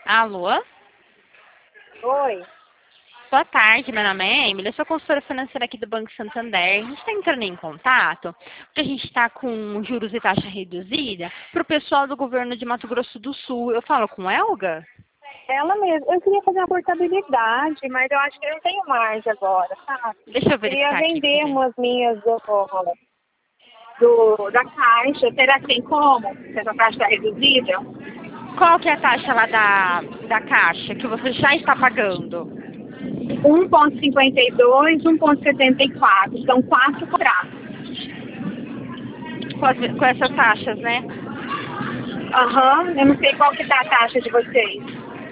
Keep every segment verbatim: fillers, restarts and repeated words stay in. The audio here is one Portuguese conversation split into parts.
Alô? Oi. Boa tarde, meu nome é Emily, eu sou consultora financeira aqui do Banco Santander. A gente está entrando em contato porque a gente está com juros e taxa reduzida para o pessoal do governo de Mato Grosso do Sul. Eu falo com Elga? Ela mesma. Eu queria fazer uma portabilidade, mas eu acho que eu não tenho margem agora, sabe? Deixa eu Eu queria verificar aqui. vender peraí. umas minhas do, do, da caixa. Será que tem como? Se essa taxa está reduzida? Qual que é a taxa lá da, da Caixa que você já está pagando? um vírgula cinquenta e dois, um vírgula setenta e quatro. São quatro contratos. Com, as- com essas taxas, né? Aham. Eu não sei qual que tá a taxa de vocês.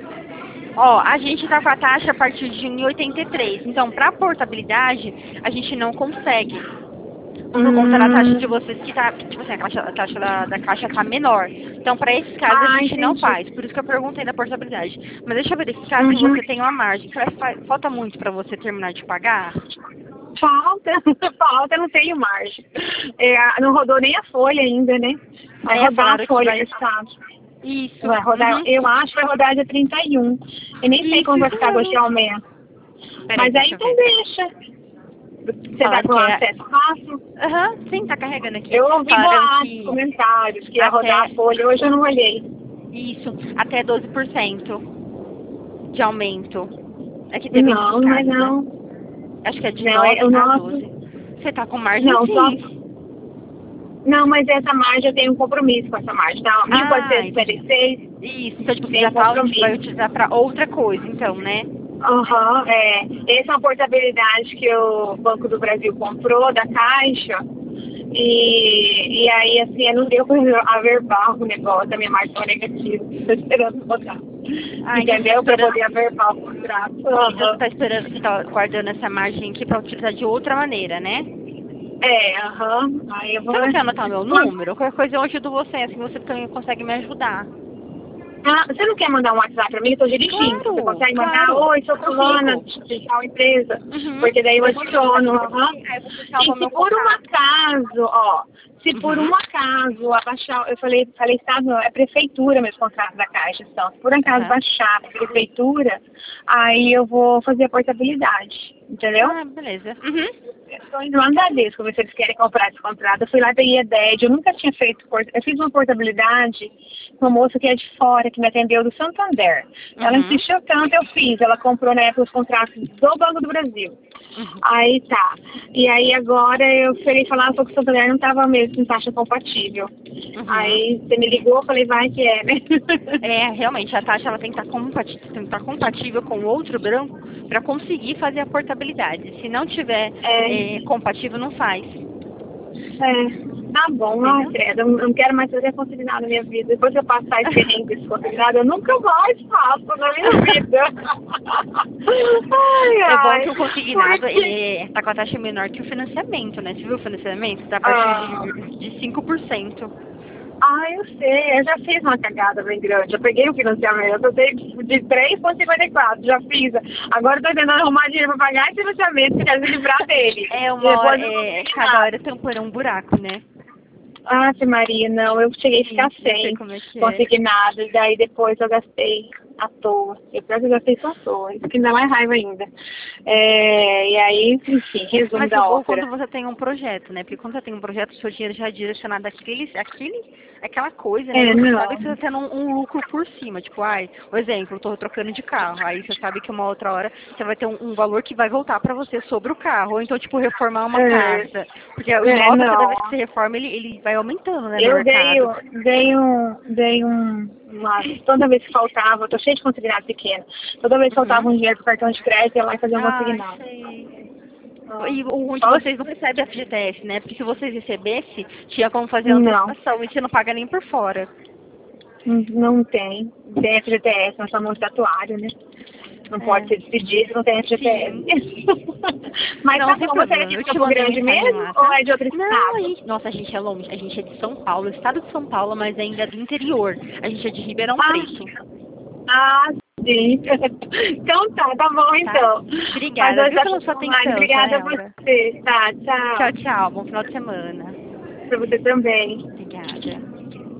Ó, a gente está com a taxa a partir de um e oitenta e três. Então, para portabilidade, a gente não consegue. Por conta da taxa de Hum. vocês que tá, tipo assim, a, taxa, a taxa da, da caixa tá menor. Então, para esses casos, a Ah, gente não entendi. faz. Por isso que eu perguntei da portabilidade. Mas deixa eu verificar se Uhum. você tem uma margem. Fa- fa- Falta muito para você terminar de pagar? Falta, falta, não tenho margem. É, não rodou nem a folha ainda, né? Vai É, rodar falaram a que folha vai... desse estado. Isso. Vai rodar, Uhum. eu acho que vai rodar dia trinta e um. Eu nem sei Isso, como vai isso ficar do de mesmo. aumento. Peraí, Mas aí deixa eu então ver. deixa. Você tá Falaram com que é... acesso fácil? Aham, sim, tá carregando aqui. Eu ouvi Falaram boatos, que comentários, que ia rodar até... a folha. Hoje eu não olhei. Isso, até doze por cento de aumento. É que teve Não, esses não é casos, né? não. Acho que é de Não, é nove o para nosso. doze. Você tá com margem Não, só. sim. Não, mas essa margem eu tenho um compromisso com essa margem, tá? Ah, mil quatrocentos e cinquenta entendi. e seis, Isso, então tipo, você tenho já tá, tipo, vai compromisso. utilizar para outra coisa, então, né? Aham, é. Essa é uma portabilidade que o Banco do Brasil comprou da Caixa. E, e aí, assim, não deu para averbar o negócio, a minha margem negativa. Estou esperando botar. Ah, então você tá Entendeu? Para esperando. poder averbar o contrato. Então você Aham. tá esperando, você tá guardando essa margem aqui para utilizar de outra maneira, né? É, aham. Aí eu vou. Você não quer anotar meu número? Qualquer coisa eu ajudo você, assim você também consegue me ajudar. Ah, você não quer mandar um WhatsApp para mim? Eu estou dirigindo. Você Claro, consegue mandar? claro. Oi, sou fulana Consigo. de tal empresa. Uhum. Porque daí eu Eu vou mandar adiciono. aqui pra Aham. você, aí você salva Sim, se meu por um contato. acaso, ó, se por Uhum. um acaso abaixar, eu falei, falei estado não, é prefeitura meus contratos da Caixa, então, se por um acaso Aham. baixar a prefeitura, aí eu vou fazer a portabilidade, entendeu? Ah, beleza. Uhum. Estou indo lá no Bradesco, ver se eles querem comprar esse contrato. Eu fui lá, peguei a D E D, eu nunca tinha feito, port- eu fiz uma portabilidade com uma moça que é de fora, que me atendeu do Santander. Ela Uhum. insistiu tanto, eu fiz. Ela comprou na época os contratos do Banco do Brasil. Uhum. Aí tá. E aí agora eu falei falar só que o Santander não estava mesmo com taxa compatível. Uhum. Aí você me ligou, eu falei, vai que é, né? É, realmente, a taxa ela tem que estar compatível, tem que estar compatível com o outro banco para conseguir fazer a portabilidade. Se não tiver É, é, compatível, não faz. é. Tá bom, ai, Entendeu? credo, eu não quero mais fazer consignado na minha vida. Depois que eu passar esse perrengue desse consignado, eu nunca mais faço na minha vida. Ai, É bom ai. que o consignado Porque... ele está com a taxa menor que o financiamento, né? Você viu o financiamento? Está a partir Ah, de, de cinco por cento. ah, eu sei, eu já fiz uma cagada bem grande. Eu peguei o financiamento, eu dei de três vírgula cinquenta e quatro, já fiz. Agora eu tô tentando arrumar dinheiro pra pagar esse financiamento, que quero me livrar dele. É E uma hora, depois eu não é, consegui cada nada. hora tampando um buraco, né? Ah, sim, Maria, não, eu cheguei a ficar Isso, eu sei sem como é que é. consignado, e daí depois eu gastei à toa. Eu pior que eu gastei só à toa, isso que me dá mais raiva ainda. É, e aí, enfim, resumo Mas o da bom é ópera. quando você tem um projeto, né? Porque quando você tem um projeto, o seu dinheiro já é direcionado àquele, àquele, aquela coisa, né? É, E você não. sabe que você está tendo um, um lucro por cima. Tipo, ai, por exemplo, eu tô trocando de carro. Aí você sabe que uma outra hora você vai ter um, um valor que vai voltar para você sobre o carro. Ou então, tipo, reformar uma É, casa. Porque o é, imóvel, cada vez que não. você reforma, ele, ele vai aumentando, né, no Eu dei, mercado. dei um, dei um, uma, toda vez que faltava, eu tô cheio de consignado pequeno, toda vez que faltava Uhum. um dinheiro pro cartão de crédito, eu ia lá e fazia um Ai, consignado. sei. Ah, E o ruim de só- vocês não recebe F G T S, né? Porque se vocês recebessem, tinha como fazer a Não, antecipação e você não paga nem por fora. não não tem. Tem F G T S, nós somos estatuário, né? Não pode É. ser despedido, não tem F G T S. Sim. Mas Não, tá sem bom, você é problema. de Eu te Campo mandei Grande mensagem mesmo lá, ou tá? é de outro Não, a estado? gente, nossa, a gente é longe. A gente é de São Paulo, estado de São Paulo, mas ainda é do interior. A gente é de Ribeirão Ah, Preto, ah, sim. Então tá, tá bom tá? então. Mas Obrigada, hoje viu, tá pela tudo sua online. atenção, tá, Obrigada a Elga? você. Tá, Tchau, tchau. tchau. Bom final de semana. Pra você também. Obrigada.